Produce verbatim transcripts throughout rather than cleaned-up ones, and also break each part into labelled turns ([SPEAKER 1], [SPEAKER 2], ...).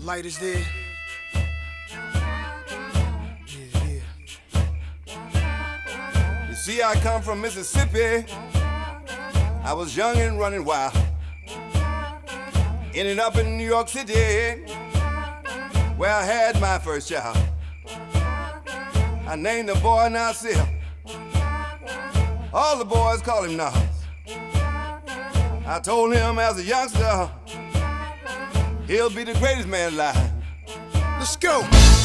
[SPEAKER 1] Light is there. Yeah, yeah.
[SPEAKER 2] You see, I come from Mississippi. I was young and running wild. Ended up in New York City, where I had my first child. I named the boy Nasir. All the boys call him Nas. I told him as a youngster, he'll be the greatest man alive.
[SPEAKER 1] Let's go.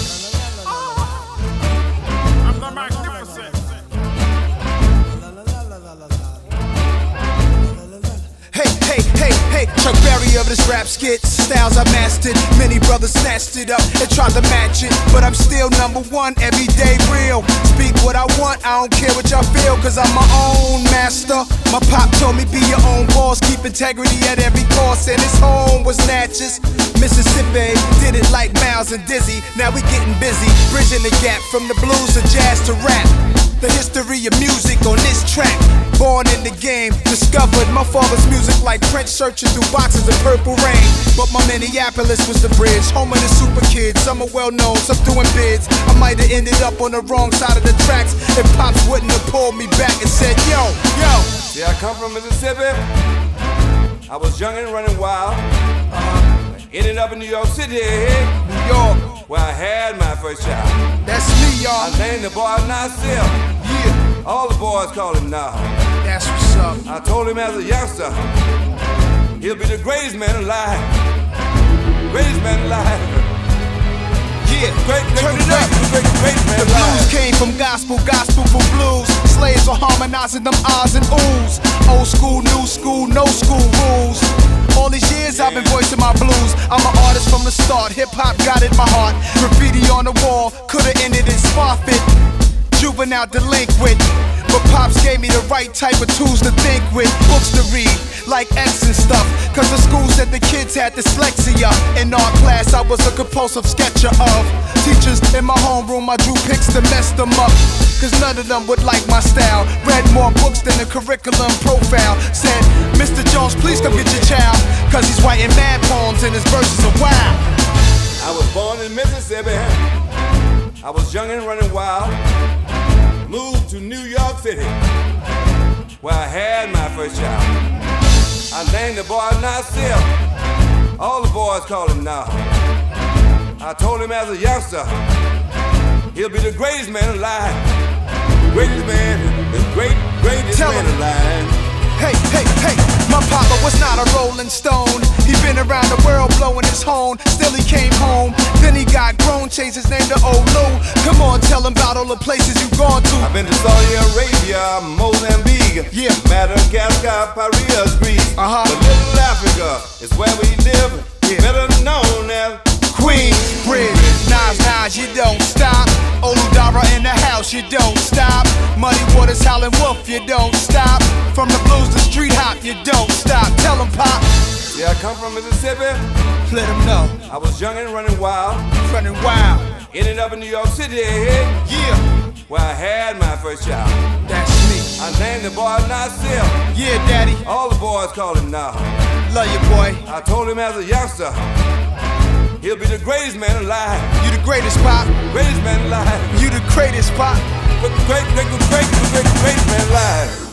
[SPEAKER 3] I'm the magnificent.
[SPEAKER 1] Hey, hey, hey, hey, Chuck Berry of this rap skit. Styles I mastered, many brothers snatched it up and tried to match it, but I'm still number one, everyday real. Speak what I want, I don't care what y'all feel, cause I'm my own master. My pop told me be your own boss, keep integrity at every cost, and his home was Natchez, Mississippi. Did it like Miles and Dizzy, now we getting busy, bridging the gap from the blues to jazz to rap. The history of music on this track. Born in the game, discovered my father's music like Prince searching through boxes of Purple Rain. But my Minneapolis was the bridge, home of the super kids. Some are well known, some doing bids. I might have ended up on the wrong side of the tracks if Pops wouldn't have pulled me back and said, yo, yo.
[SPEAKER 2] See, I come from Mississippi. I was young and running wild. Uh, ended up in New York City,
[SPEAKER 1] New York,
[SPEAKER 2] where I had my first child.
[SPEAKER 1] That's me, y'all.
[SPEAKER 2] I named the boy Nasir.
[SPEAKER 1] Yeah,
[SPEAKER 2] All the boys call him Nas.
[SPEAKER 1] that's what's up.
[SPEAKER 2] I told him as a youngster, he'll be the greatest man alive. Greatest man alive.
[SPEAKER 1] Yeah,
[SPEAKER 2] Great, great,
[SPEAKER 1] turn
[SPEAKER 2] great,
[SPEAKER 1] it up.
[SPEAKER 2] great, great, great man
[SPEAKER 1] The blues
[SPEAKER 2] alive.
[SPEAKER 1] came from gospel, gospel for blues. Slaves are harmonizing them ahs and oohs. Old school, new school, no school rules. All these years I've been voicing my blues. I'm an artist from the start, hip-hop got in my heart. Graffiti on the wall, could've ended in Sparfit. Juvenile delinquent, but Pops gave me the right type of tools to think with. Books to read, like X and stuff, cause the school said the kids had dyslexia. In art class I was a compulsive sketcher of teachers in my homeroom. I drew pics to mess them up, cause none of them would like my style. Read more books than the curriculum profile. Said, Mister Jones, please come get your child, cause he's writing mad poems and his verses are wild.
[SPEAKER 2] I was born in Mississippi. I was young and running wild. Moved to New York City, where I had my first child. I named the boy Nasir. All the boys call him Nas. I told him as a youngster, he'll be the greatest man alive. Greatest man, the great, greatest
[SPEAKER 1] Tell
[SPEAKER 2] man
[SPEAKER 1] him.
[SPEAKER 2] alive.
[SPEAKER 1] Hey, hey, hey, my papa was not a rolling stone. He been around the world blowing his horn. Still he came home, then he got grown, changed his name to Old Lou. Come on, tell him about all the places you've gone to.
[SPEAKER 2] I've been to Saudi Arabia, Mozambique,
[SPEAKER 1] Yeah.
[SPEAKER 2] Madagascar, Paris, Greece.
[SPEAKER 1] Uh-huh.
[SPEAKER 2] But little Africa is where we live,
[SPEAKER 1] Yeah.
[SPEAKER 2] better known as
[SPEAKER 1] Queensbridge. Nas, Nas, you don't stop. Oludara in the house, you don't stop. Muddy Waters, Howlin' Wolf, you don't stop. From the blues to street hop, you don't stop. Tell him, Pop,
[SPEAKER 2] Yeah, I come from Mississippi.
[SPEAKER 1] let him know.
[SPEAKER 2] I was young and running wild.
[SPEAKER 1] Running wild,
[SPEAKER 2] Ended up in New York City,
[SPEAKER 1] yeah,
[SPEAKER 2] where I had my first child.
[SPEAKER 1] that's me.
[SPEAKER 2] I named the boy Nasir.
[SPEAKER 1] Yeah, daddy,
[SPEAKER 2] All the boys call him Nas.
[SPEAKER 1] love you, boy.
[SPEAKER 2] I told him as a youngster, he'll be the greatest man alive.
[SPEAKER 1] You the greatest, Pop.
[SPEAKER 2] Greatest man alive.
[SPEAKER 1] You the greatest, Pop.
[SPEAKER 2] Great, great, great, great, great, great man alive.